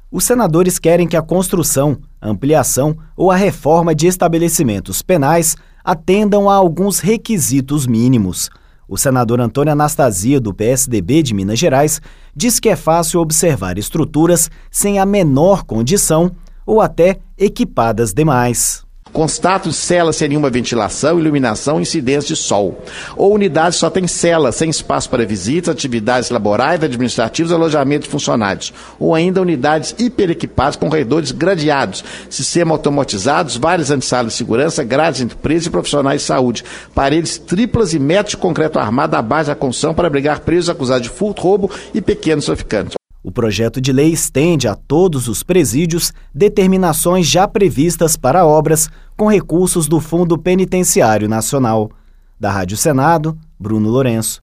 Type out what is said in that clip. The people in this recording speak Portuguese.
Os senadores querem que a construção, ampliação ou a reforma de estabelecimentos penais atendam a alguns requisitos mínimos. O senador Antônio Anastasia, do PSDB de Minas Gerais, diz que é fácil observar estruturas sem a menor condição ou até equipadas demais. Constato celas sem nenhuma ventilação, iluminação e incidência de sol. Ou unidades só tem celas, sem espaço para visitas, atividades laborais, administrativas e alojamento de funcionários. Ou ainda unidades hiperequipadas com corredores gradeados, sistemas automatizados, várias antessalas de segurança, grades entre presos e profissionais de saúde, paredes triplas e metros de concreto armado abaixo da construção para abrigar presos acusados de furto, roubo e pequenos traficantes. O projeto de lei estende a todos os presídios determinações já previstas para obras com recursos do Fundo Penitenciário Nacional. Da Rádio Senado, Bruno Lourenço.